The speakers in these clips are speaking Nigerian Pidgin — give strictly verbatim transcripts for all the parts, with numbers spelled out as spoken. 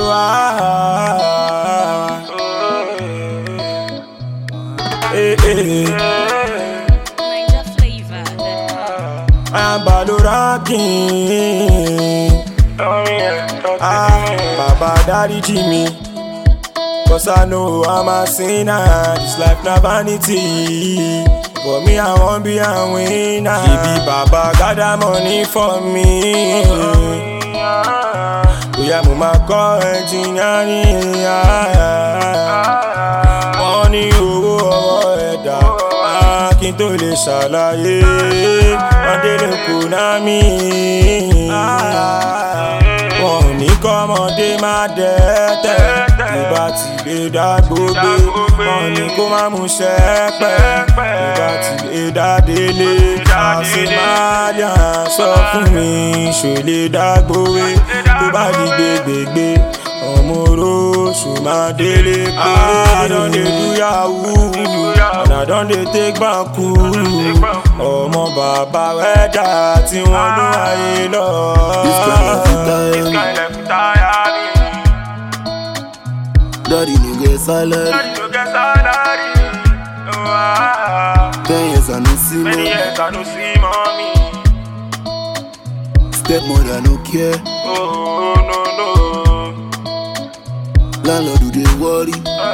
Oh, ah, eh, eh. Niger flavor. I'm Badura King. Ah, Baba Daddy Jimmy. Cause I know I'm a sinner. This life na vanity. For me, I won't be a winner. Baby Baba gather money for me. We are mama call engineering. Money over ẹ̀dá. Kí n tó lè ṣàlàyé. Wọ́n délé Konami. Wọ́n ò ní kọ́mọdé má dẹ́tẹ̀. Tó bá ti lè dá gbogbo. Wọ́n ní kó má mú ṣẹ́pẹ́. Tó bá ti lè dá délé. Àṣemáàlìà sọ fún mi ṣò lè dá gbowé. Tó bá di gbégbégbé. Ọmọ oróṣù máa délé pé. I don dey do yahoo and I don dey take banku. Ọmọ bàbá wẹ́dà tí wọ́n ló ayé lọ. Daddy no get salary. Ten years I no see mommy. Stepmother no care. Landlord do they worry.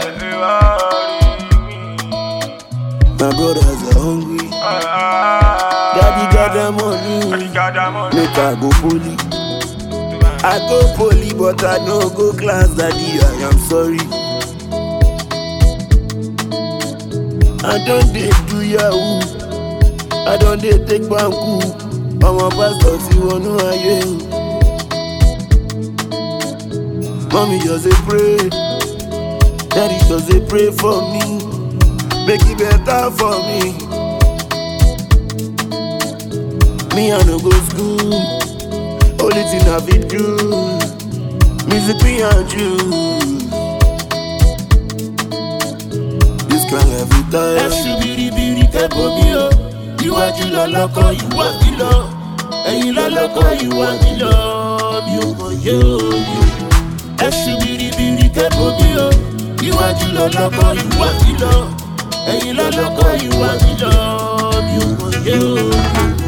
My brothers are hungry. Daddy got the money. Make I go poly. I go poly, but I no go class. Daddy, I am sorry. I don't dey do yahoo. I don't dey take banku. I'm a pastor, see one who I am. Mommy just a pray. Daddy just a pray for me. Make it better for me. Me I no go school. Only thing I fit do. Music me and you. This kind every time. Ẹ̀sùn bìrìbìrì kẹ́kọ̀ọ́ mi o. Iwájú lọ́lọ́kọ̀ ìwà kìlọ̀. Ẹ̀yìn lọ́lọ́kọ̀ ìwà kìlọ̀. Mi ò mọ̀ yóò yó. Ẹ̀sùn bìrìbìrì kẹ́kọ̀ọ́ mi o. Iwájú lọ́lọ́kọ̀ ìwà kìlọ̀. Ẹ̀yìn lọ́lọ́kọ̀ ìwà kìlọ̀. Mi ò mọ̀ yóò yó.